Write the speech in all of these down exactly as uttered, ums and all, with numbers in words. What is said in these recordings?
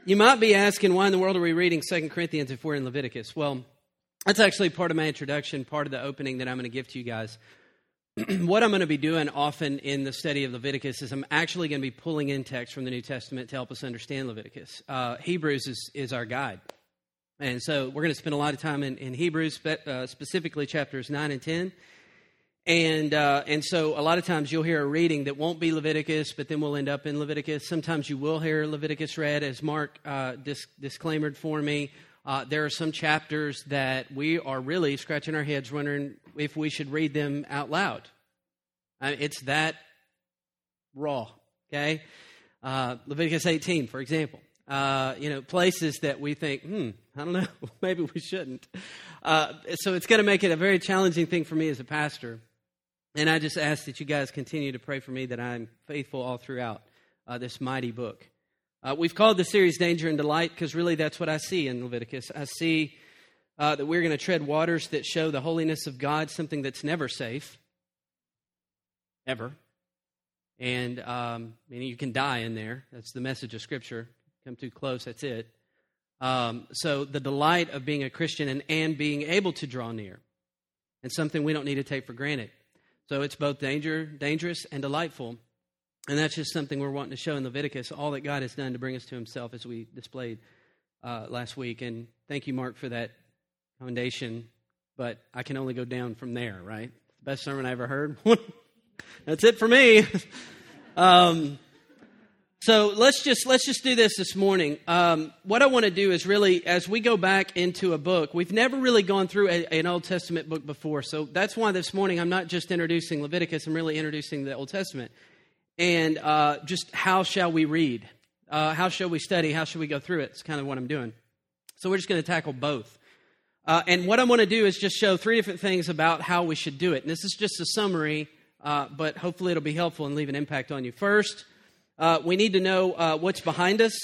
You might be asking, why in the world are we reading Second Corinthians if we're in Leviticus? Well, that's actually part of my introduction, part of the opening that I'm going to give to you guys. What I'm going to be doing often in the study of Leviticus is I'm actually going to be pulling in text from the New Testament to help us understand Leviticus. Uh, Hebrews is, is our guide. And so we're going to spend a lot of time in, in Hebrews, spe- uh, specifically chapters nine and ten. And uh, and so a lot of times you'll hear a reading that won't be Leviticus, but then we'll end up in Leviticus. Sometimes you will hear Leviticus read, as Mark uh, dis- disclaimered for me. Uh, there are some chapters that we are really scratching our heads wondering if we should read them out loud. I mean, it's that raw, okay? Uh, Leviticus eighteen, for example. Uh, you know, places that we think, hmm, I don't know, maybe we shouldn't. Uh, so it's going to make it a very challenging thing for me as a pastor. And I just ask that you guys continue to pray for me that I'm faithful all throughout uh, this mighty book. Uh, we've called the series Danger and Delight because really that's what I see in Leviticus. I see uh, that we're going to tread waters that show the holiness of God, something that's never safe, ever. And um, I mean, you can die in there. That's the message of Scripture. Come too close, that's it. Um, so the delight of being a Christian and, and being able to draw near, and something we don't need to take for granted. So it's both danger, dangerous and delightful. And that's just something we're wanting to show in Leviticus, all that God has done to bring us to himself as we displayed uh, last week. And thank you, Mark, for that commendation. But I can only go down from there, right? Best sermon I ever heard. That's it for me. um, so let's just let's just do this this morning. Um, what I want to do is really, as we go back into a book, we've never really gone through a, an Old Testament book before. So that's why this morning I'm not just introducing Leviticus, I'm really introducing the Old Testament. And uh, just how shall we read? Uh, how shall we study? How shall we go through it? It's kind of what I'm doing. So we're just going to tackle both. Uh, and what I'm going to do is just show three different things about how we should do it. And this is just a summary, uh, but hopefully it'll be helpful and leave an impact on you. First, uh, we need to know uh, what's behind us.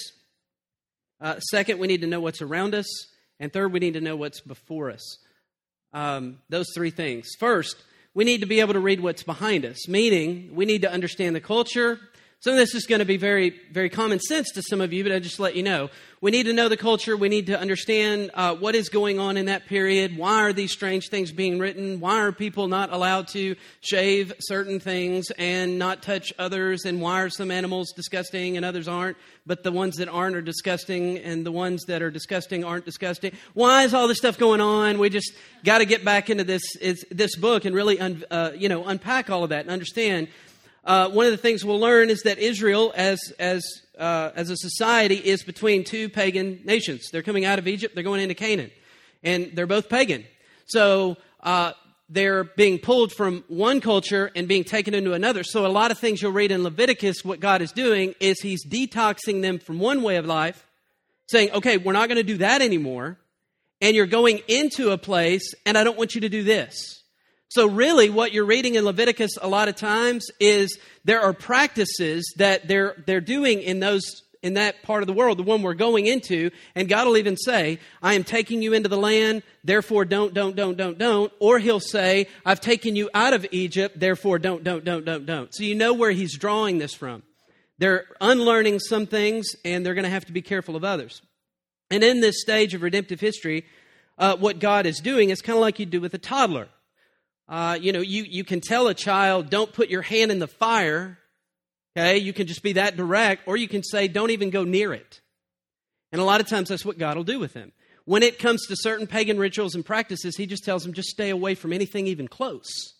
Uh, second, we need to know what's around us. And third, we need to know what's before us. Um, those three things. First, we need to be able to read what's behind us, meaning we need to understand the culture. Some of this is going to be very, very common sense to some of you, but I just let you know. We need to know the culture. We need to understand uh, what is going on in that period. Why are these strange things being written? Why are people not allowed to shave certain things and not touch others? And why are some animals disgusting and others aren't? But the ones that aren't are disgusting, and the ones that are disgusting aren't disgusting. Why is all this stuff going on? We just got to get back into this it's, this book and really un, uh, you know unpack all of that and understand. Uh, one of the things we'll learn is that Israel, as as uh, as a society, is between two pagan nations. They're coming out of Egypt. They're going into Canaan, and they're both pagan. So uh, they're being pulled from one culture and being taken into another. So a lot of things you'll read in Leviticus, what God is doing is He's detoxing them from one way of life, saying, "Okay, we're not going to do that anymore, and you're going into a place, and I don't want you to do this." So really what you're reading in Leviticus a lot of times is there are practices that they're they're doing in those in that part of the world, the one we're going into, and God will even say, I am taking you into the land, therefore don't, don't, don't, don't, don't. Or He'll say, I've taken you out of Egypt, therefore don't, don't, don't, don't, don't. So you know where He's drawing this from. They're unlearning some things, and they're going to have to be careful of others. And in this stage of redemptive history, uh, what God is doing is kind of like you do with a toddler. Uh, you know, you, you can tell a child, don't put your hand in the fire, okay? You can just be that direct, or you can say, don't even go near it. And a lot of times that's what God will do with them. When it comes to certain pagan rituals and practices, He just tells them, just stay away from anything even close.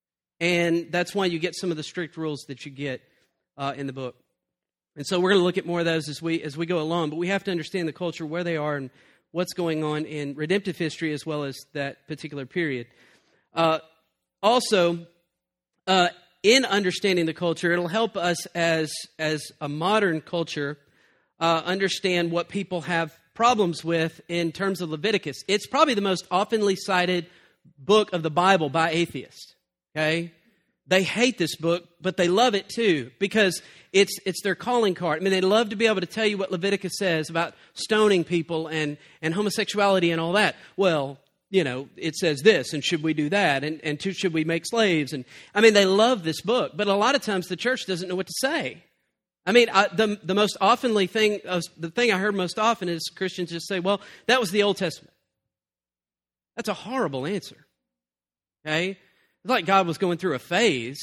And that's why you get some of the strict rules that you get uh, in the book. And so we're going to look at more of those as we as we go along, but we have to understand the culture, where they are, and what's going on in redemptive history as well as that particular period. Uh Also, uh, in understanding the culture, it'll help us as as a modern culture uh, understand what people have problems with in terms of Leviticus. It's probably the most oftenly cited book of the Bible by atheists. Okay, they hate this book, but they love it too because it's it's their calling card. I mean, they love to be able to tell you what Leviticus says about stoning people and and homosexuality and all that. Well, you know, it says this, and should we do that, and, and to, should we make slaves? And I mean, they love this book, but a lot of times the church doesn't know what to say. I mean, I, the the most oftenly thing, uh, the thing I heard most often is Christians just say, well, that was the Old Testament. That's a horrible answer. Okay? It's like God was going through a phase.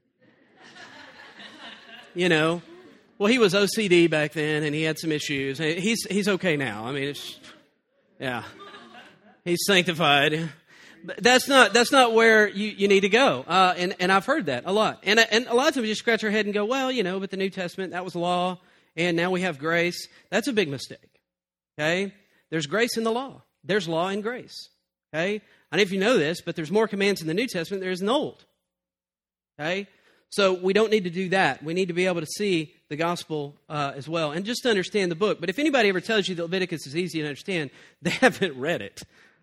You know, well, he was O C D back then, and he had some issues. He's he's okay now. I mean, it's, yeah. He's sanctified. But that's not that's not where you, you need to go. Uh, and, and I've heard that a lot. And, and a lot of times we just scratch our head and go, well, you know, but the New Testament, that was law, and now we have grace. That's a big mistake. Okay? There's grace in the law. There's law and grace. Okay? I don't know if you know this, but there's more commands in the New Testament than there is in the Old. Okay? So we don't need to do that. We need to be able to see the gospel uh, as well, and just to understand the book. But if anybody ever tells you that Leviticus is easy to understand, they haven't read it.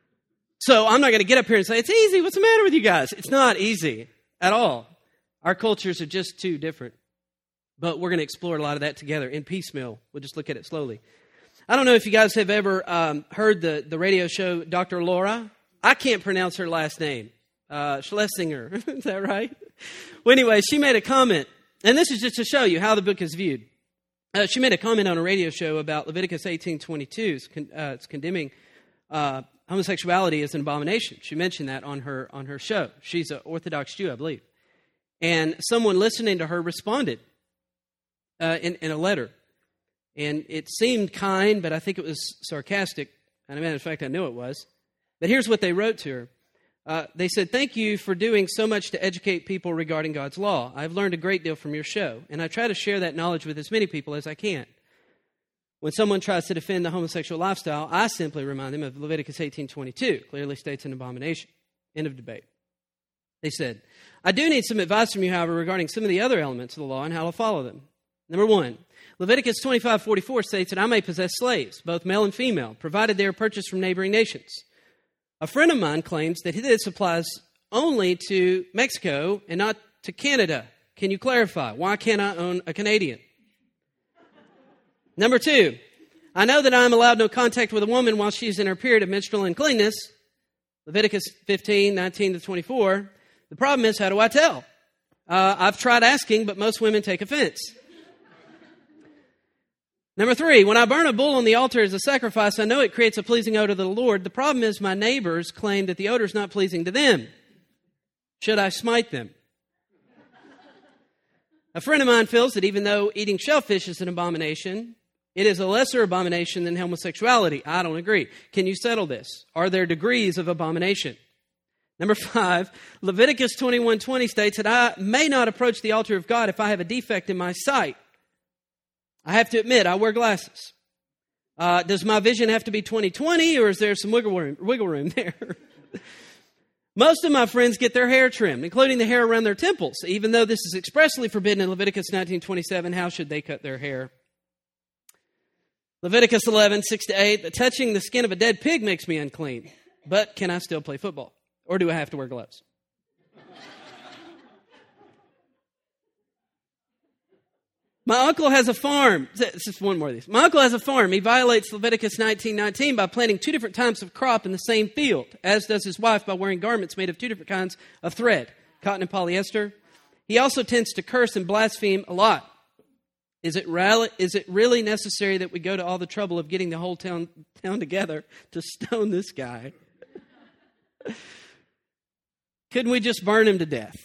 So I'm not going to get up here and say, it's easy. What's the matter with you guys? It's not easy at all. Our cultures are just too different. But we're going to explore a lot of that together in piecemeal. We'll just look at it slowly. I don't know if you guys have ever um, heard the, the radio show Doctor Laura. I can't pronounce her last name. Uh, Schlesinger. Is that right? Well, anyway, she made a comment. And this is just to show you how the book is viewed. Uh, she made a comment on a radio show about Leviticus eighteen twenty-two. It's, con- uh, it's condemning uh, homosexuality as an abomination. She mentioned that on her on her show. She's an Orthodox Jew, I believe. And someone listening to her responded uh, in, in a letter. And it seemed kind, but I think it was sarcastic. And as a matter of fact, I know it was. But here's what they wrote to her. Uh, they said, thank you for doing so much to educate people regarding God's law. I've learned a great deal from your show, and I try to share that knowledge with as many people as I can. When someone tries to defend the homosexual lifestyle, I simply remind them of Leviticus eighteen twenty-two, clearly states an abomination. End of debate. They said, I do need some advice from you, however, regarding some of the other elements of the law and how to follow them. Number one, Leviticus twenty-five forty-four states that I may possess slaves, both male and female, provided they are purchased from neighboring nations. A friend of mine claims that this applies only to Mexico and not to Canada. Can you clarify? Why can't I own a Canadian? Number two, I know that I am allowed no contact with a woman while she's in her period of menstrual uncleanness. Leviticus fifteen, nineteen to twenty-four. The problem is, how do I tell? Uh, I've tried asking, but most women take offense. Number three, when I burn a bull on the altar as a sacrifice, I know it creates a pleasing odor to the Lord. The problem is my neighbors claim that the odor is not pleasing to them. Should I smite them? A friend of mine feels that even though eating shellfish is an abomination, it is a lesser abomination than homosexuality. I don't agree. Can you settle this? Are there degrees of abomination? Number five, Leviticus twenty-one twenty states that I may not approach the altar of God if I have a defect in my sight. I have to admit, I wear glasses. Uh, does my vision have to be twenty twenty, or is there some wiggle room, wiggle room there? Most of my friends get their hair trimmed, including the hair around their temples. Even though this is expressly forbidden in Leviticus nineteen twenty-seven, how should they cut their hair? Leviticus eleven six to eight, touching the skin of a dead pig makes me unclean. But can I still play football? Or do I have to wear gloves? My uncle has a farm. This is one more of these. My uncle has a farm. He violates Leviticus nineteen nineteen by planting two different types of crop in the same field, as does his wife by wearing garments made of two different kinds of thread, cotton and polyester. He also tends to curse and blaspheme a lot. Is it, rally, is it really necessary that we go to all the trouble of getting the whole town, town together to stone this guy? Couldn't we just burn him to death?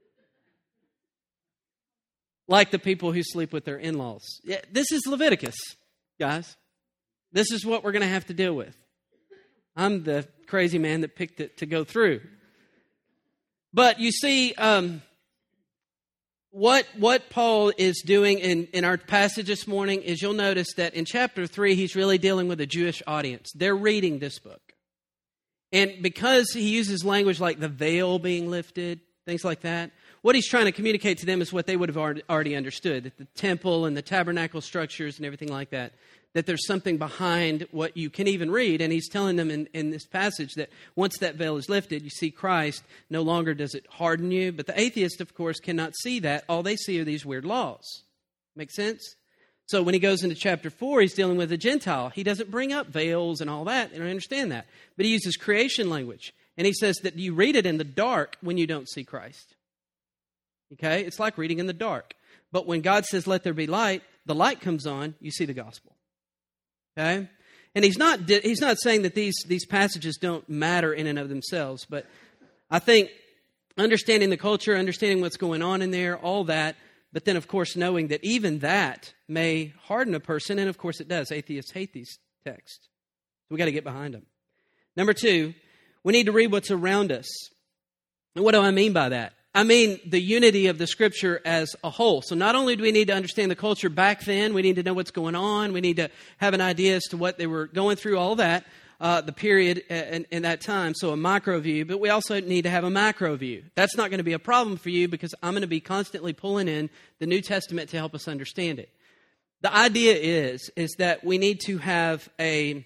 Like the people who sleep with their in-laws. Yeah, this is Leviticus, guys. This is what we're going to have to deal with. I'm the crazy man that picked it to go through. But you see, um, what what Paul is doing in, in our passage this morning is you'll notice that in chapter three, he's really dealing with a Jewish audience. They're reading this book. And because he uses language like the veil being lifted, things like that, what he's trying to communicate to them is what they would have already understood, that the temple and the tabernacle structures and everything like that, that there's something behind what you can even read. And he's telling them in, in this passage that once that veil is lifted, you see Christ, no longer does it harden you. But the atheist, of course, cannot see that. All they see are these weird laws. Make sense? So when he goes into chapter four, he's dealing with a Gentile. He doesn't bring up veils and all that, and I understand that. But he uses creation language. And he says that you read it in the dark when you don't see Christ. Okay? It's like reading in the dark. But when God says, let there be light, the light comes on, you see the gospel. Okay? And he's not he's not saying that these, these passages don't matter in and of themselves, but I think understanding the culture, understanding what's going on in there, all that, but then, of course, knowing that even that may harden a person, and of course it does. Atheists hate these texts. So we got to get behind them. Number two, we need to read what's around us. And what do I mean by that? I mean the unity of the Scripture as a whole. So not only do we need to understand the culture back then, we need to know what's going on, we need to have an idea as to what they were going through, all that, uh, the period in, in that time, so a micro view, but we also need to have a macro view. That's not going to be a problem for you because I'm going to be constantly pulling in the New Testament to help us understand it. The idea is, is that we need to have a,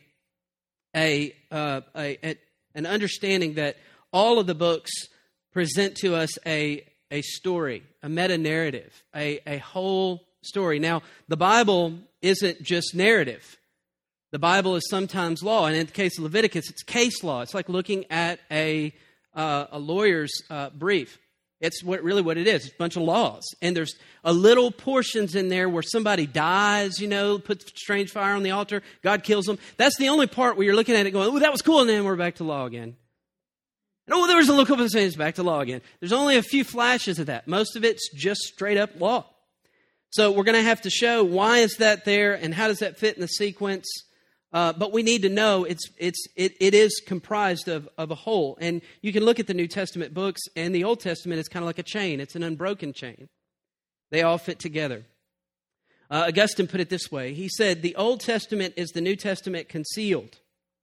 a, uh, a, a an understanding that all of the books present to us a, a story, a meta-narrative, a, a whole story. Now, the Bible isn't just narrative. The Bible is sometimes law, and in the case of Leviticus, it's case law. It's like looking at a, uh, a lawyer's uh, brief. It's what really what it is. It's a bunch of laws. And there's a little portions in there where somebody dies, you know, puts strange fire on the altar, God kills them. That's the only part where you're looking at it going, oh, that was cool, and then we're back to law again. And, oh, there was a little couple of things, back to law again. There's only a few flashes of that. Most of it's just straight up law. So we're going to have to show why is that there and how does that fit in the sequence. Uh, but we need to know it's it's it, it is comprised of, of a whole. And you can look at the New Testament books, and the Old Testament is kind of like a chain. It's an unbroken chain. They all fit together. Uh, Augustine put it this way. He said, the Old Testament is the New Testament concealed.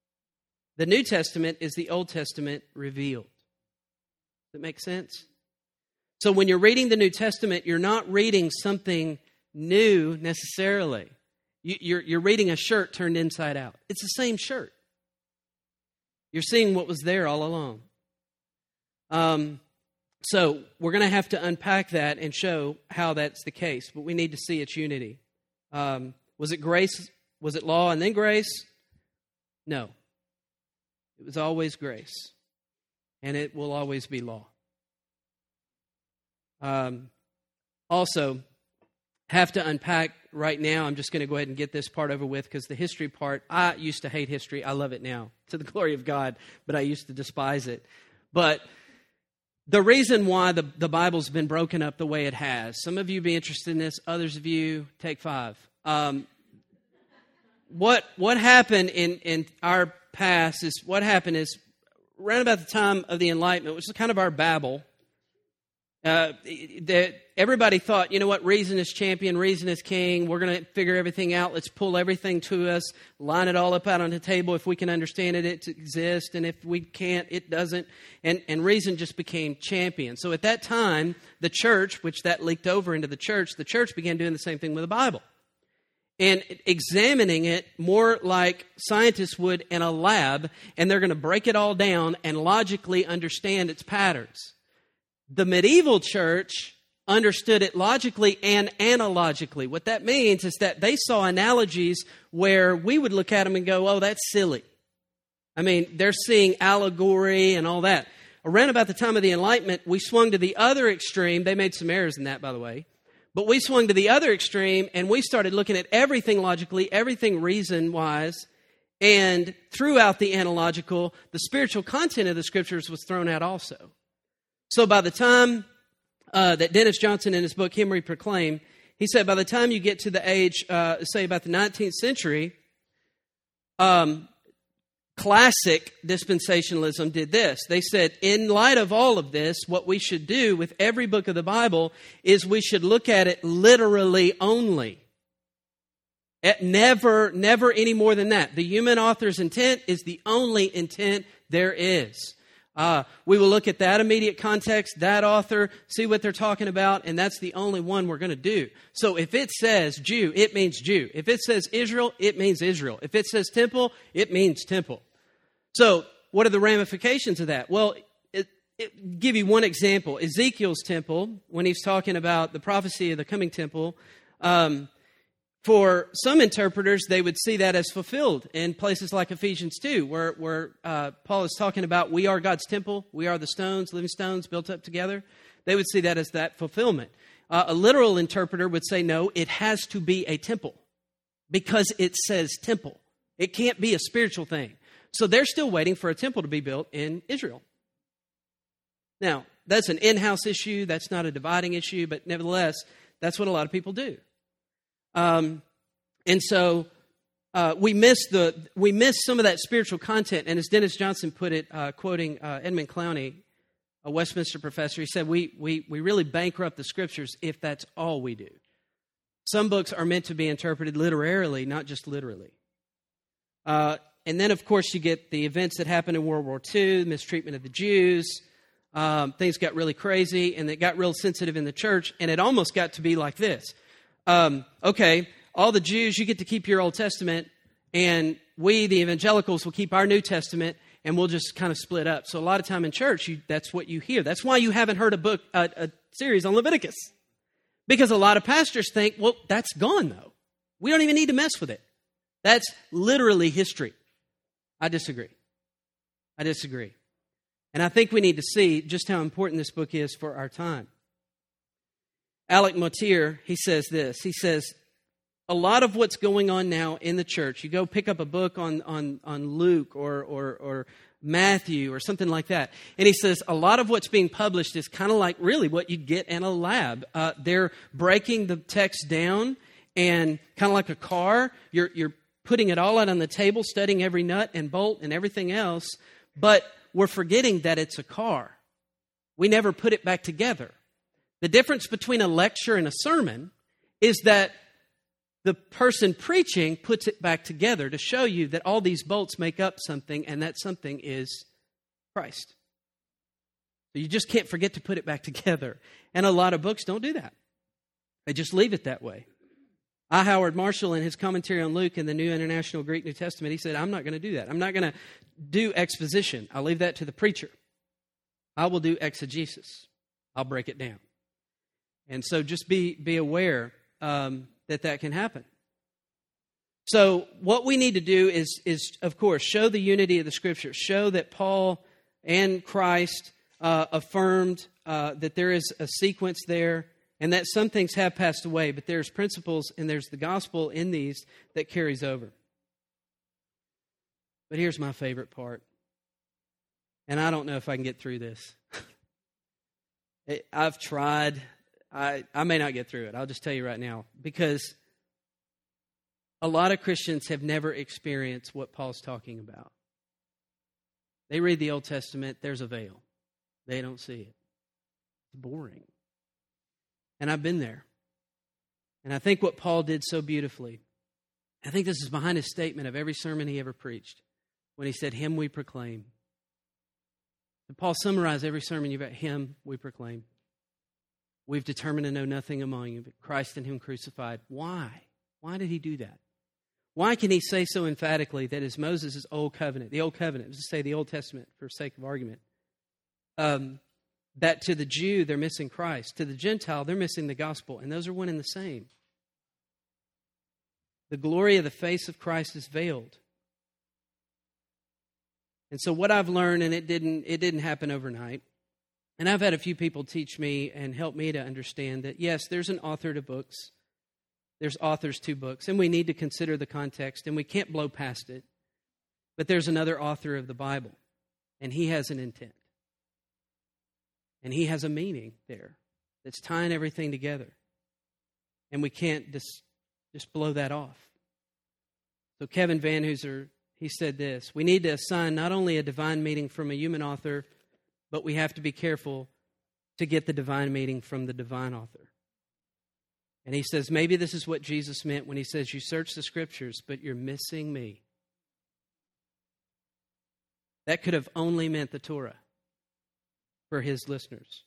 The New Testament is the Old Testament revealed. Does that make sense? So when you're reading the New Testament, you're not reading something new necessarily. You, you're, you're reading a shirt turned inside out. It's the same shirt. You're seeing what was there all along. Um, so we're going to have to unpack that and show how that's the case. But we need to see its unity. Um, was it grace? Was it law and then grace? No. It was always grace. And it will always be law. Um, also, have to unpack right now. I'm just going to go ahead and get this part over with because the history part, I used to hate history. I love it now to the glory of God, but I used to despise it. But the reason why the, the Bible's been broken up the way it has, some of you be interested in this, others of you, take five. Um, what what happened in, in our past is, what happened is, around about the time of the Enlightenment, which is kind of our Babel, Uh, that everybody thought, you know what, reason is champion, reason is king, we're going to figure everything out, let's pull everything to us, line it all up out on the table. If we can understand it, it exists, and if we can't, it doesn't. And, and reason just became champion. So at that time, the church, which that leaked over into the church, the church began doing the same thing with the Bible. And examining it more like scientists would in a lab, and they're going to break it all down and logically understand its patterns. The medieval church understood it logically and analogically. What that means is that they saw analogies where we would look at them and go, oh, that's silly. I mean, they're seeing allegory and all that. Around about the time of the Enlightenment, we swung to the other extreme. They made some errors in that, by the way. But we swung to the other extreme, and we started looking at everything logically, everything reason-wise. And throughout the analogical, the spiritual content of the Scriptures was thrown out also. So by the time uh, that Dennis Johnson in his book, Him We Proclaim, he said by the time you get to the age, uh, say about the nineteenth century, um, classic dispensationalism did this. They said, in light of all of this, what we should do with every book of the Bible is we should look at it literally only. It never, never any more than that. The human author's intent is the only intent there is. Uh, we will look at that immediate context, that author, see what they're talking about, and that's the only one we're going to do. So if it says Jew, it means Jew. If it says Israel, it means Israel. If it says temple, it means temple. So what are the ramifications of that? Well, it, it, give you one example. Ezekiel's temple, when he's talking about the prophecy of the coming temple, um, for some interpreters, they would see that as fulfilled in places like Ephesians two, where, where uh, Paul is talking about we are God's temple, we are the stones, living stones built up together. They would see that as that fulfillment. Uh, a literal interpreter would say, no, it has to be a temple because it says temple. It can't be a spiritual thing. So they're still waiting for a temple to be built in Israel. Now, that's an in-house issue. That's not a dividing issue, but nevertheless, that's what a lot of people do. Um, and so uh, we miss the we miss some of that spiritual content. And as Dennis Johnson put it, uh, quoting uh, Edmund Clowney, a Westminster professor, he said, we, we, we really bankrupt the Scriptures if that's all we do. Some books are meant to be interpreted literarily, not just literally. Uh, and then, of course, you get the events that happened in World War Two, the mistreatment of the Jews. Um, things got really crazy, and it got real sensitive in the church, and it almost got to be like this. Um, okay, all the Jews, you get to keep your Old Testament, and we, the evangelicals, will keep our New Testament, and we'll just kind of split up. So a lot of time in church, you, that's what you hear. That's why you haven't heard a book, a, a series on Leviticus. Because a lot of pastors think, well, that's gone, though. We don't even need to mess with it. That's literally history. I disagree. I disagree. And I think we need to see just how important this book is for our time. Alec Motyer, he says this. He says, a lot of what's going on now in the church, you go pick up a book on, on, on Luke or, or, or Matthew or something like that, and he says a lot of what's being published is kind of like really what you get in a lab. Uh, they're breaking the text down, and kind of like a car, you're, you're putting it all out on the table, studying every nut and bolt and everything else, but we're forgetting that it's a car. We never put it back together. The difference between a lecture and a sermon is that the person preaching puts it back together to show you that all these bolts make up something, and that something is Christ. So you just can't forget to put it back together. And a lot of books don't do that. They just leave it that way. I. Howard Marshall, in his commentary on Luke in the New International Greek New Testament, he said, I'm not going to do that. I'm not going to do exposition. I'll leave that to the preacher. I will do exegesis. I'll break it down. And so just be, be aware um, that that can happen. So what we need to do is, is, of course, show the unity of the Scriptures. Show that Paul and Christ uh, affirmed uh, that there is a sequence there, and that some things have passed away, but there's principles and there's the gospel in these that carries over. But here's my favorite part. And I don't know if I can get through this. I've tried. I, I may not get through it. I'll just tell you right now. Because a lot of Christians have never experienced what Paul's talking about. They read the Old Testament, there's a veil. They don't see it. It's boring. And I've been there. And I think what Paul did so beautifully, I think this is behind his statement of every sermon he ever preached, when he said, Him we proclaim. And Paul summarized every sermon you've had, Him we proclaim. We've determined to know nothing among you but Christ and Him crucified. Why? Why did he do that? Why can he say so emphatically that is Moses' old covenant, the old covenant, let's just say the Old Testament for sake of argument, um, that to the Jew, they're missing Christ. To the Gentile, they're missing the gospel. And those are one and the same. The glory of the face of Christ is veiled. And so what I've learned, and it didn't it didn't happen overnight, and I've had a few people teach me and help me to understand that, yes, there's an author to books. There's authors to books, and we need to consider the context, and we can't blow past it. But there's another author of the Bible, and he has an intent. And he has a meaning there that's tying everything together. And we can't just, just blow that off. So Kevin Van Hooser, he said this, we need to assign not only a divine meaning from a human author, but we have to be careful to get the divine meaning from the divine author. And he says, maybe this is what Jesus meant when he says, you search the Scriptures, but you're missing me. That could have only meant the Torah for his listeners.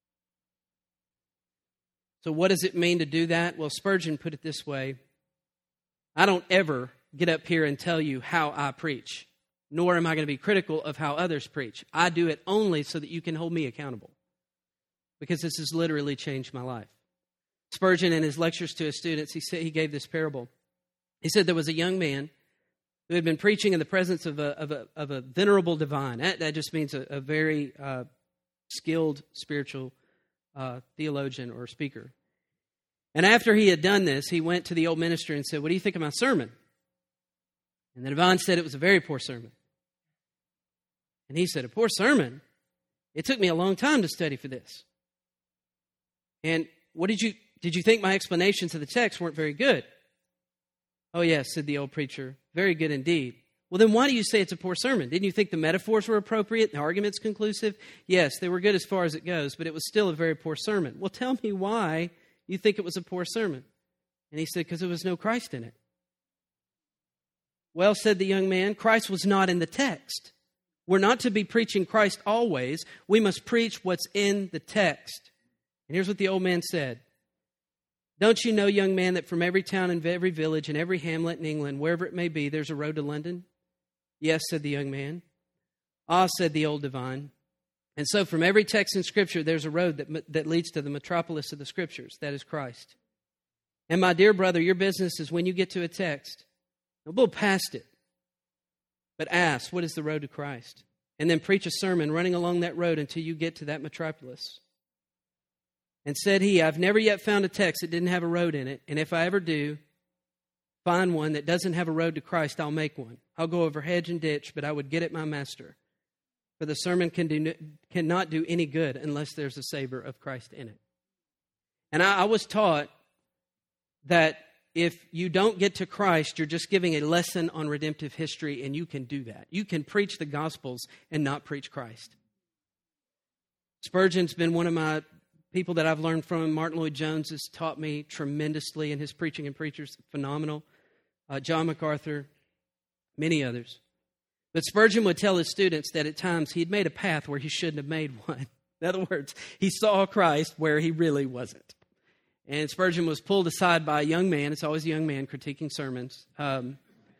So what does it mean to do that? Well, Spurgeon put it this way, I don't ever get up here and tell you how I preach, nor am I going to be critical of how others preach. I do it only so that you can hold me accountable, because this has literally changed my life. Spurgeon, in his lectures to his students, he said he gave this parable. He said there was a young man who had been preaching in the presence of a, of a, of a venerable divine. That, that just means a, a very uh, skilled spiritual uh, theologian or speaker. And after he had done this, he went to the old minister and said, "What do you think of my sermon?" And the divine said it was a very poor sermon. And he said, "A poor sermon? It took me a long time to study for this. And what did you did you think my explanations of the text weren't very good?" "Oh, yes," said the old preacher, "very good indeed." "Well, then why do you say it's a poor sermon? Didn't you think the metaphors were appropriate, the arguments conclusive?" "Yes, they were good as far as it goes, but it was still a very poor sermon." "Well, tell me why you think it was a poor sermon." And he said, "Because there was no Christ in it." "Well," said the young man, "Christ was not in the text. We're not to be preaching Christ always. We must preach what's in the text." And here's what the old man said. "Don't you know, young man, that from every town and every village and every hamlet in England, wherever it may be, there's a road to London?" "Yes," said the young man. "Ah," said the old divine. "And so from every text in Scripture, there's a road that, that leads to the metropolis of the Scriptures, that is Christ. And my dear brother, your business is when you get to a text, don't blow past it, but ask, what is the road to Christ? And then preach a sermon running along that road until you get to that metropolis." And said he, "I've never yet found a text that didn't have a road in it. And if I ever do find one that doesn't have a road to Christ, I'll make one. I'll go over hedge and ditch, but I would get at my master. For the sermon can do, cannot do any good unless there's a savor of Christ in it." And I, I was taught that if you don't get to Christ, you're just giving a lesson on redemptive history, and you can do that. You can preach the Gospels and not preach Christ. Spurgeon's been one of my people that I've learned from. Martin Lloyd-Jones has taught me tremendously in his preaching and preachers, phenomenal. Uh, John MacArthur, many others. But Spurgeon would tell his students that at times he had made a path where he shouldn't have made one. In other words, he saw Christ where he really wasn't. And Spurgeon was pulled aside by a young man. It's always a young man critiquing sermons. Um,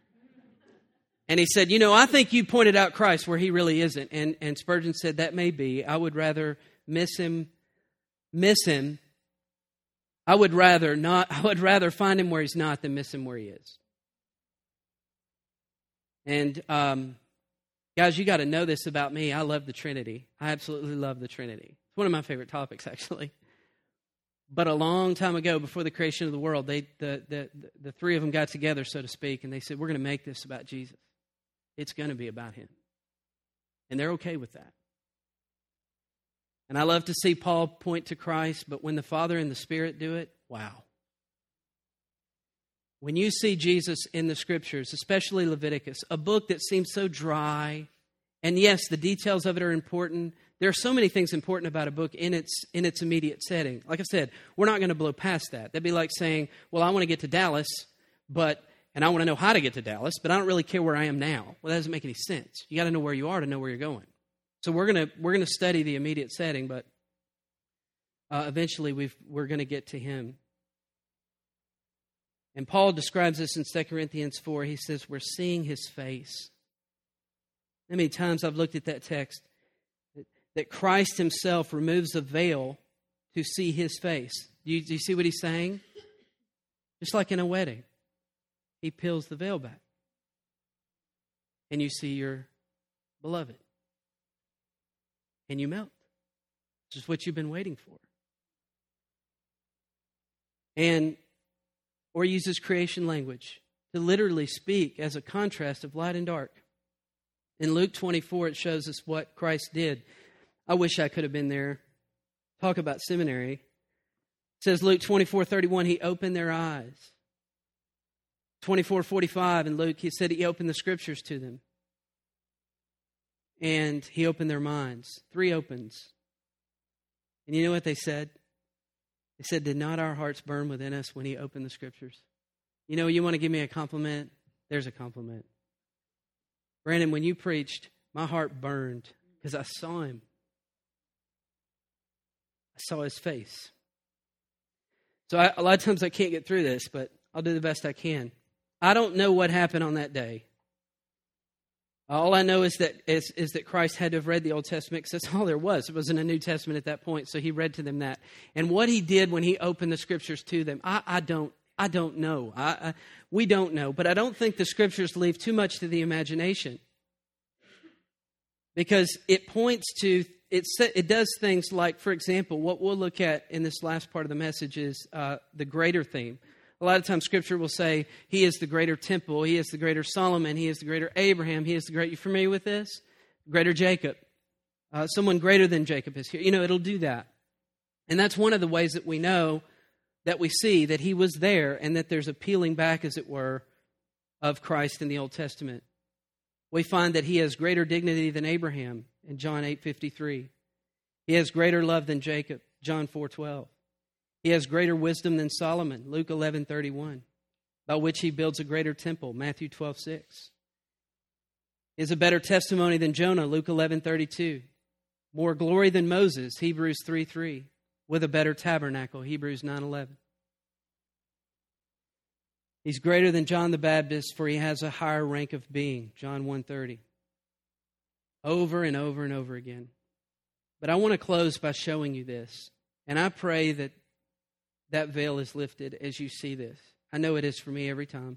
and he said, "You know, I think you pointed out Christ where he really isn't." And, and Spurgeon said, "That may be. I would rather miss him, miss him. I would rather not, I would rather find him where he's not than miss him where he is." And um, guys, you got to know this about me. I love the Trinity. I absolutely love the Trinity. It's one of my favorite topics, actually. But a long time ago, before the creation of the world, they the, the, the three of them got together, so to speak, and they said, "We're going to make this about Jesus. It's going to be about him." And they're okay with that. And I love to see Paul point to Christ, but when the Father and the Spirit do it, wow. When you see Jesus in the Scriptures, especially Leviticus, a book that seems so dry, and yes, the details of it are important. There are so many things important about a book in its in its immediate setting. Like I said, we're not going to blow past that. That'd be like saying, "Well, I want to get to Dallas, but and I want to know how to get to Dallas, but I don't really care where I am now." Well, that doesn't make any sense. You got to know where you are to know where you're going. So we're gonna we're gonna study the immediate setting, but uh, eventually we've, we're going to get to him. And Paul describes this in Second Corinthians four. He says, "We're seeing his face." How many times I've looked at that text? That Christ himself removes a veil to see his face. Do you, do you see what he's saying? Just like in a wedding, he peels the veil back. And you see your beloved. And you melt. This is what you've been waiting for. And, or he uses creation language to literally speak as a contrast of light and dark. In Luke twenty-four, it shows us what Christ did. I wish I could have been there. Talk about seminary. It says Luke twenty-four thirty-one, he opened their eyes. twenty-four forty-five in Luke, he said he opened the Scriptures to them. And he opened their minds. Three opens. And you know what they said? They said, "Did not our hearts burn within us when he opened the Scriptures?" You know, you want to give me a compliment? There's a compliment. Brandon, when you preached, my heart burned because I saw him. I saw his face. So I, a lot of times I can't get through this, but I'll do the best I can. I don't know what happened on that day. All I know is that is, is that Christ had to have read the Old Testament, because that's all there was. It wasn't a New Testament at that point, so he read to them that. And what he did when he opened the Scriptures to them, I, I don't I don't know. I, I, we don't know. But I don't think the Scriptures leave too much to the imagination. because it points to, it, it does things like, for example, what we'll look at in this last part of the message is uh, the greater theme. A lot of times Scripture will say, he is the greater temple, he is the greater Solomon, he is the greater Abraham, he is the great, you familiar with this? Greater Jacob. Uh, someone greater than Jacob is here. You know, it'll do that. And that's one of the ways that we know, that we see that he was there and that there's a peeling back, as it were, of Christ in the Old Testament. We find that he has greater dignity than Abraham in John eight fifty-three. He has greater love than Jacob, John four twelve. He has greater wisdom than Solomon, Luke eleven thirty-one, by which he builds a greater temple, Matthew twelve six. He has a better testimony than Jonah, Luke eleven thirty-two. More glory than Moses, Hebrews three three. With a better tabernacle, Hebrews nine eleven. He's greater than John the Baptist, for he has a higher rank of being, John one thirty. Over and over and over again. But I want to close by showing you this. And I pray that that veil is lifted as you see this. I know it is for me every time.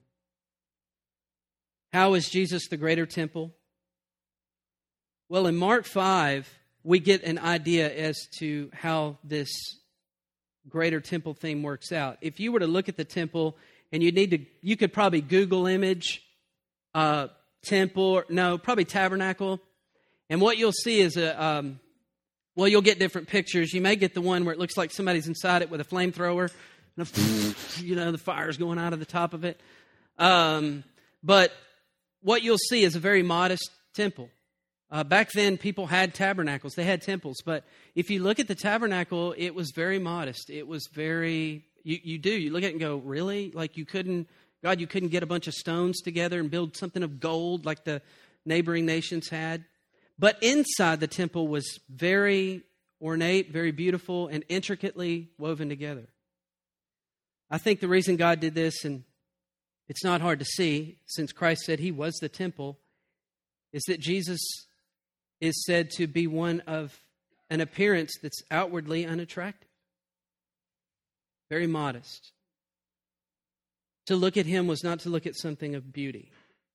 How is Jesus the greater temple? Well, in Mark five, we get an idea as to how this greater temple theme works out. If you were to look at the temple, and you need to, you could probably Google image uh, temple, or, no, probably tabernacle, and what you'll see is a, um, well, you'll get different pictures. You may get the one where it looks like somebody's inside it with a flamethrower, and a, you know, the fire's going out of the top of it. Um, but what you'll see is a very modest temple. Uh, back then, people had tabernacles. They had temples. But if you look at the tabernacle, it was very modest. It was very, you, you do, you look at it and go, really? Like you couldn't, God, you couldn't get a bunch of stones together and build something of gold like the neighboring nations had? But inside the temple was very ornate, very beautiful, and intricately woven together. I think the reason God did this, and it's not hard to see, since Christ said he was the temple, is that Jesus is said to be one of an appearance that's outwardly unattractive. Very modest. To look at him was not to look at something of beauty.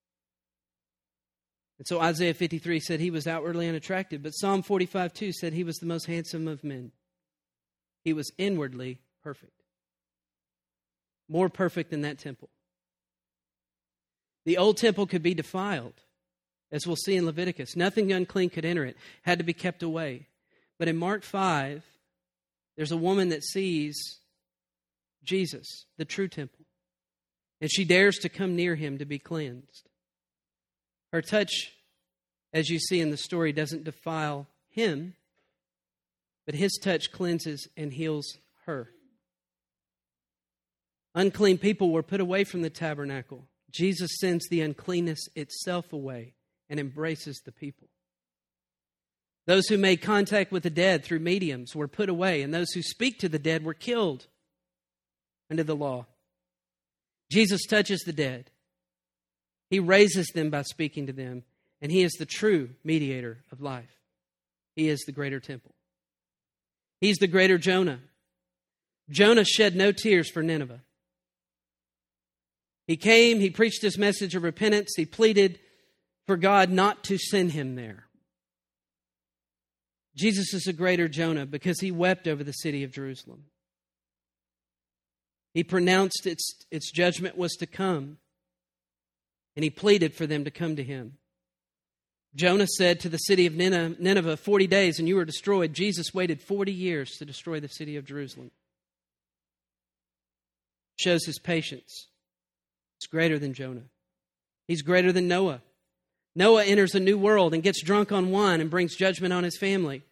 And so Isaiah fifty-three said he was outwardly unattractive, but Psalm forty-five two said he was the most handsome of men. He was inwardly perfect. More perfect than that temple. The old temple could be defiled, as we'll see in Leviticus. Nothing unclean could enter it. Had to be kept away. But in Mark five, there's a woman that sees Jesus, the true temple. And she dares to come near him to be cleansed. Her touch, as you see in the story, doesn't defile him, but his touch cleanses and heals her. Unclean people were put away from the tabernacle. Jesus sends the uncleanness itself away and embraces the people. Those who made contact with the dead through mediums were put away, and those who speak to the dead were killed under the law. Jesus touches the dead. He raises them by speaking to them, and he is the true mediator of life. He is the greater temple. He's the greater Jonah. Jonah shed no tears for Nineveh. He came, he preached his message of repentance, he pleaded for God not to send him there. Jesus is a greater Jonah because he wept over the city of Jerusalem. He pronounced its, its judgment was to come, and he pleaded for them to come to him. Jonah said to the city of Nineveh, forty days and you were destroyed. Jesus waited forty years to destroy the city of Jerusalem. Shows his patience. It's greater than Jonah. He's greater than Noah. Noah enters a new world and gets drunk on wine and brings judgment on his family.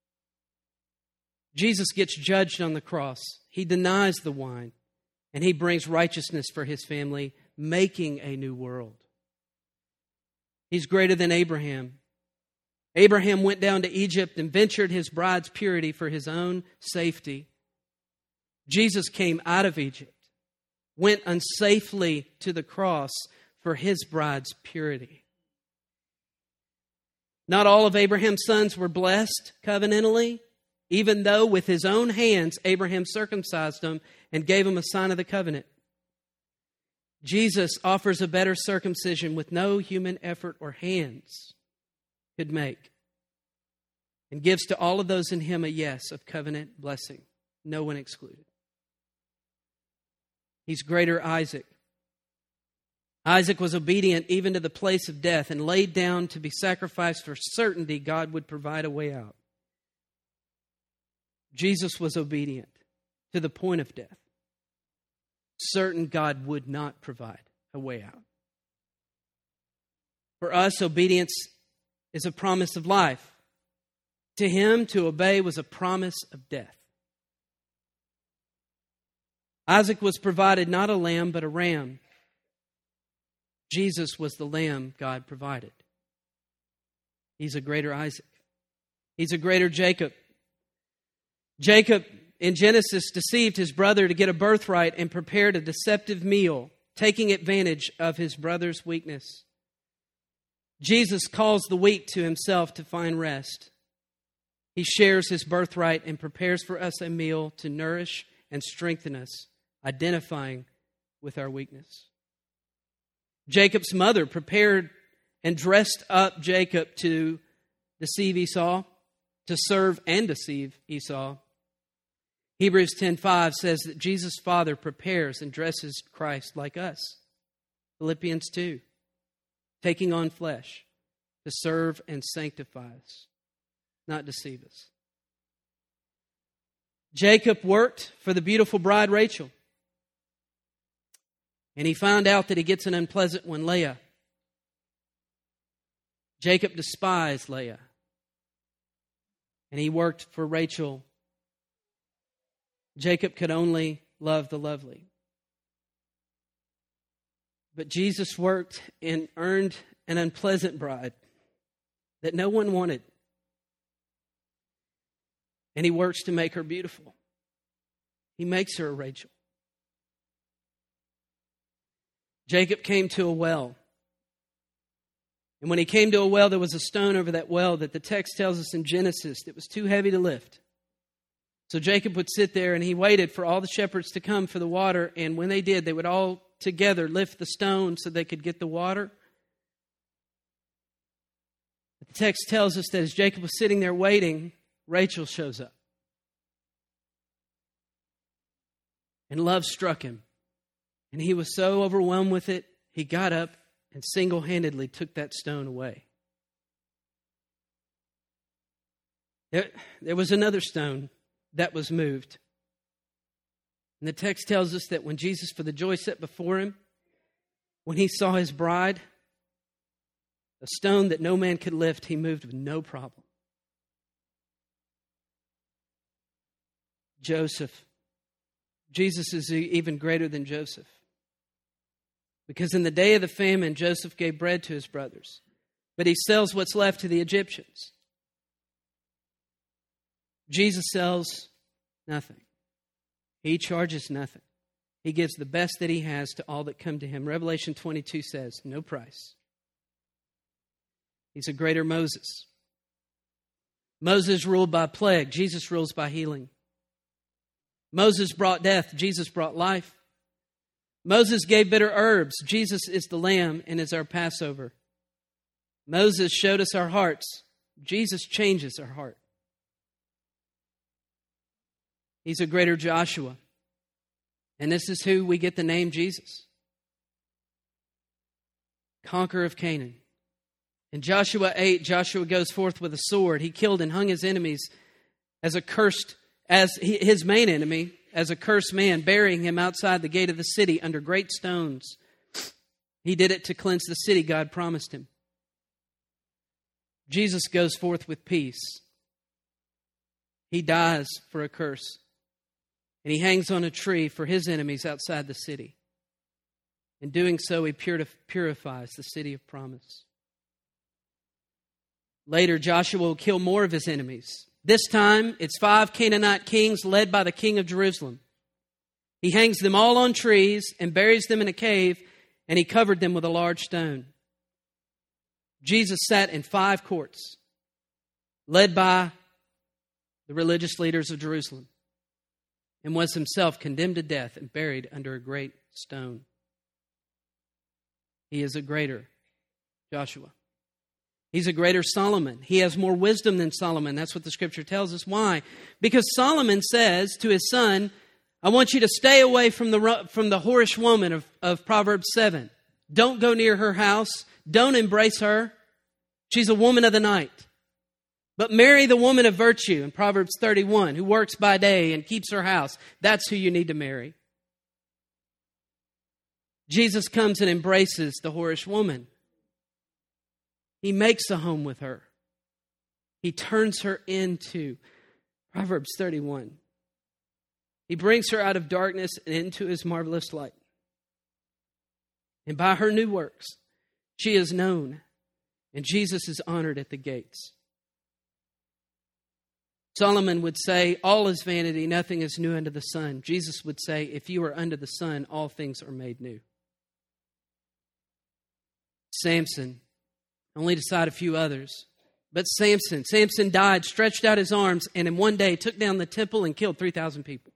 Jesus gets judged on the cross. He denies the wine, and he brings righteousness for his family, making a new world. He's greater than Abraham. Abraham went down to Egypt and ventured his bride's purity for his own safety. Jesus came out of Egypt, went unsafely to the cross for his bride's purity. Not all of Abraham's sons were blessed covenantally, even though with his own hands Abraham circumcised them and gave him a sign of the covenant. Jesus offers a better circumcision with no human effort or hands could make. and gives to all of those in him a yes of covenant blessing, no one excluded. He's greater Isaac. Isaac was obedient even to the place of death and laid down to be sacrificed for certainty God would provide a way out. Jesus was obedient to the point of death, certain God would not provide a way out. For us, obedience is a promise of life. To him, to obey was a promise of death. Isaac was provided not a lamb, but a ram. Jesus was the lamb God provided. He's a greater Isaac. He's a greater Jacob. Jacob, in Genesis, deceived his brother to get a birthright and prepared a deceptive meal, taking advantage of his brother's weakness. Jesus calls the weak to himself to find rest. He shares his birthright and prepares for us a meal to nourish and strengthen us, identifying with our weakness. Jacob's mother prepared and dressed up Jacob to deceive Esau, to serve and deceive Esau. Hebrews ten five says that Jesus' Father prepares and dresses Christ like us. Philippians two, taking on flesh to serve and sanctify us, not deceive us. Jacob worked for the beautiful bride Rachel. And he found out that he gets an unpleasant one, Leah. Jacob despised Leah. And he worked for Rachel. Jacob could only love the lovely. But Jesus worked and earned an unpleasant bride that no one wanted. And he works to make her beautiful. He makes her a Rachel. Jacob came to a well. And when he came to a well, there was a stone over that well that the text tells us in Genesis that was too heavy to lift. So Jacob would sit there and he waited for all the shepherds to come for the water. And when they did, they would all together lift the stone so they could get the water. The text tells us that as Jacob was sitting there waiting, Rachel shows up. And love struck him. And he was so overwhelmed with it, he got up and single-handedly took that stone away. There, there was another stone that was moved. And the text tells us that when Jesus, for the joy set before him, when he saw his bride, a stone that no man could lift, he moved with no problem. Joseph. Jesus is even greater than Joseph. Because in the day of the famine, Joseph gave bread to his brothers, but he sells what's left to the Egyptians. Jesus sells nothing. He charges nothing. He gives the best that he has to all that come to him. Revelation twenty-two says, no price. He's a greater Moses. Moses ruled by plague. Jesus rules by healing. Moses brought death. Jesus brought life. Moses gave bitter herbs. Jesus is the Lamb and is our Passover. Moses showed us our hearts. Jesus changes our heart. He's a greater Joshua. And this is who we get the name Jesus. Conqueror of Canaan. In Joshua eight, Joshua goes forth with a sword. He killed and hung his enemies as a cursed, as his main enemy, as a cursed man, burying him outside the gate of the city under great stones. He did it to cleanse the city God promised him. Jesus goes forth with peace. He dies for a curse. And he hangs on a tree for his enemies outside the city. In doing so, he purifies the city of promise. Later, Joshua will kill more of his enemies. This time, it's five Canaanite kings led by the king of Jerusalem. He hangs them all on trees and buries them in a cave, and he covered them with a large stone. Jesus sat in five courts, led by the religious leaders of Jerusalem, and was himself condemned to death and buried under a great stone. He is a greater Joshua. He's a greater Solomon. He has more wisdom than Solomon. That's what the Scripture tells us. Why? Because Solomon says to his son, I want you to stay away from the from the whorish woman of, of Proverbs seven. Don't go near her house. Don't embrace her. She's a woman of the night. But marry the woman of virtue in Proverbs thirty-one, who works by day and keeps her house. That's who you need to marry. Jesus comes and embraces the whorish woman. He makes a home with her. He turns her into Proverbs thirty-one. He brings her out of darkness and into His marvelous light. And by her new works, she is known, and Jesus is honored at the gates. Solomon would say, all is vanity, nothing is new under the sun. Jesus would say, if you are under the sun, all things are made new. Samson, only to cite a few others, but Samson, Samson died, stretched out his arms, and in one day took down the temple and killed three thousand people.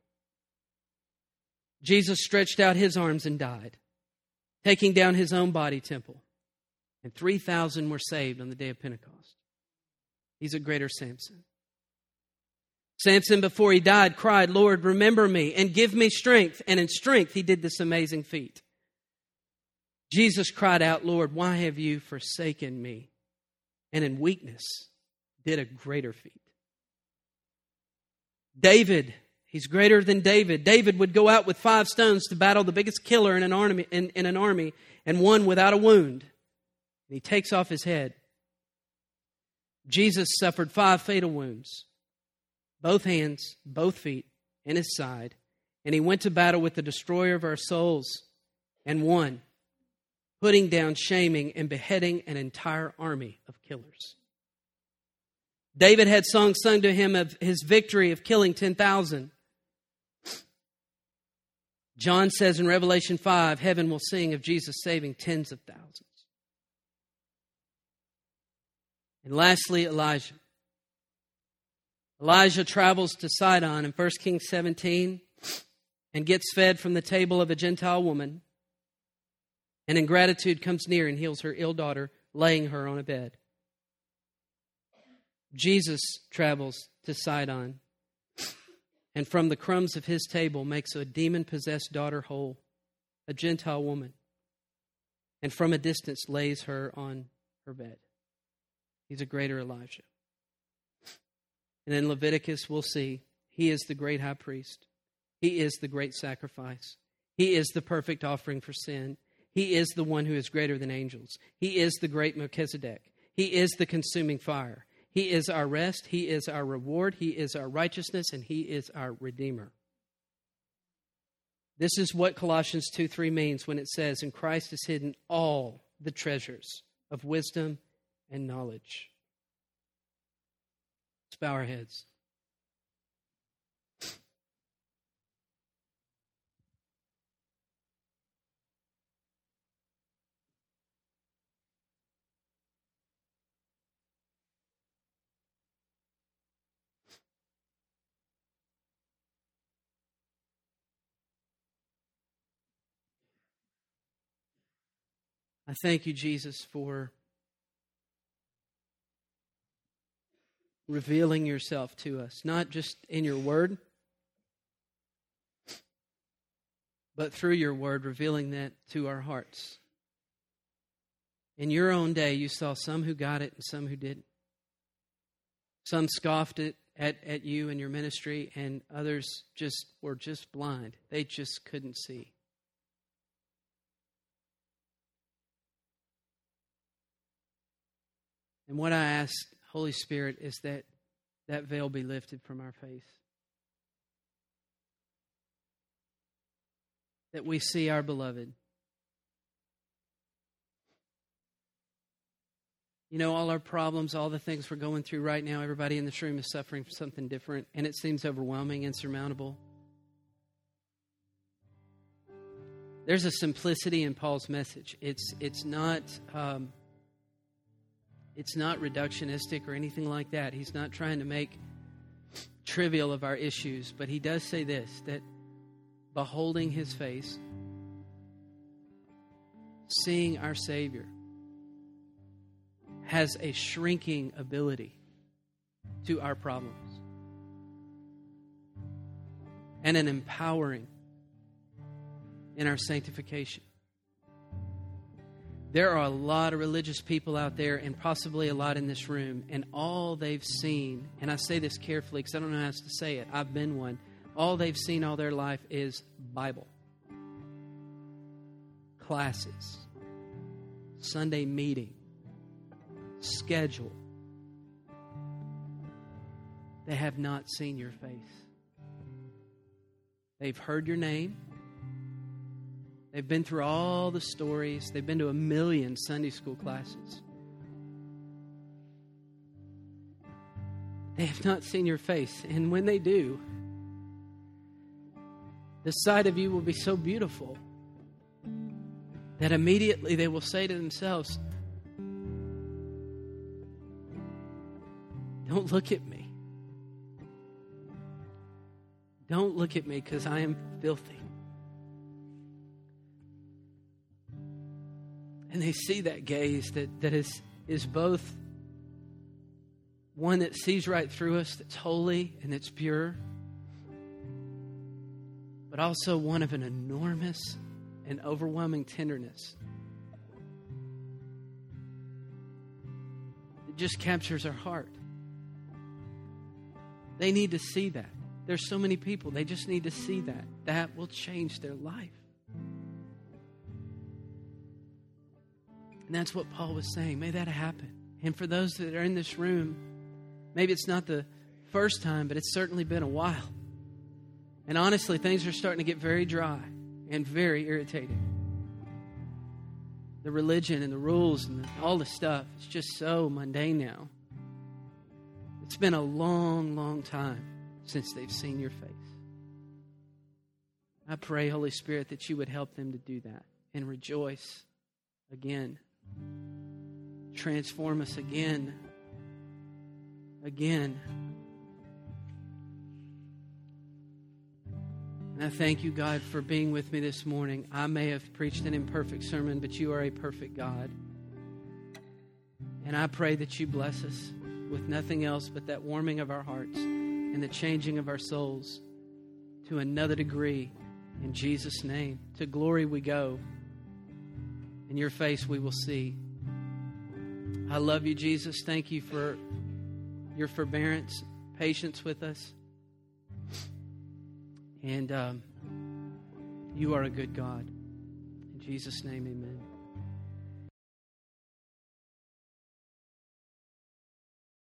Jesus stretched out His arms and died, taking down His own body temple, and three thousand were saved on the day of Pentecost. He's a greater Samson. Samson, before he died, cried, Lord, remember me and give me strength. And in strength, he did this amazing feat. Jesus cried out, Lord, why have you forsaken me? And in weakness, did a greater feat. David, he's greater than David. David would go out with five stones to battle the biggest killer in an army, in, in an army and won without a wound. And he takes off his head. Jesus suffered five fatal wounds. Both hands, both feet, and his side. And he went to battle with the destroyer of our souls and won, putting down, shaming, and beheading an entire army of killers. David had songs sung to him of his victory of killing ten thousand. John says in Revelation five, heaven will sing of Jesus saving tens of thousands. And lastly, Elijah. Elijah travels to Sidon in First Kings seventeen and gets fed from the table of a Gentile woman, and in gratitude comes near and heals her ill daughter, laying her on a bed. Jesus travels to Sidon and from the crumbs of His table makes a demon-possessed daughter whole, a Gentile woman, and from a distance lays her on her bed. He's a greater Elijah. And in Leviticus, we'll see, He is the great high priest. He is the great sacrifice. He is the perfect offering for sin. He is the one who is greater than angels. He is the great Melchizedek. He is the consuming fire. He is our rest. He is our reward. He is our righteousness, and He is our Redeemer. This is what Colossians two three means when it says, in Christ is hidden all the treasures of wisdom and knowledge. Let's bow our heads. I thank you, Jesus, for revealing yourself to us, not just in your word, but through your word, revealing that to our hearts. In your own day, you saw some who got it and some who didn't. Some scoffed it at, at you and your ministry, and others just were just blind. They just couldn't see. And what I ask, Holy Spirit, is that that veil be lifted from our face. That we see our beloved. You know, all our problems, all the things we're going through right now, everybody in this room is suffering from something different, and it seems overwhelming, insurmountable. There's a simplicity in Paul's message. It's it's not um, it's not reductionistic or anything like that. He's not trying to make trivial of our issues, but he does say this, that beholding His face, seeing our Savior, has a shrinking ability to our problems and an empowering in our sanctification. There are a lot of religious people out there, and possibly a lot in this room, and all they've seen, and I say this carefully because I don't know how else to say it, I've been one, all they've seen all their life is Bible, classes, Sunday meeting, schedule. They have not seen your face. They've heard your name. They've been through all the stories. They've been to a million Sunday school classes. They have not seen your face. And when they do, the sight of you will be so beautiful that immediately they will say to themselves, don't look at me. Don't look at me because I am filthy. And they see that gaze that, that is, is both one that sees right through us, that's holy and that's pure, but also one of an enormous and overwhelming tenderness that just captures our heart. They need to see that. There's so many people, they just need to see that. That will change their life. And that's what Paul was saying. May that happen. And for those that are in this room, maybe it's not the first time, but it's certainly been a while. And honestly, things are starting to get very dry and very irritating. The religion and the rules and the, all the stuff is just so mundane now. It's been a long, long time since they've seen your face. I pray, Holy Spirit, that you would help them to do that and rejoice again. Transform us again. Again. And I thank you, God, for being with me this morning. I may have preached an imperfect sermon, but you are a perfect God. And I pray that you bless us with nothing else but that warming of our hearts and the changing of our souls to another degree. In Jesus' name. To glory we go. In your face we will see. I love you, Jesus. Thank you for your forbearance, patience with us. And um, you are a good God. In Jesus' name, amen.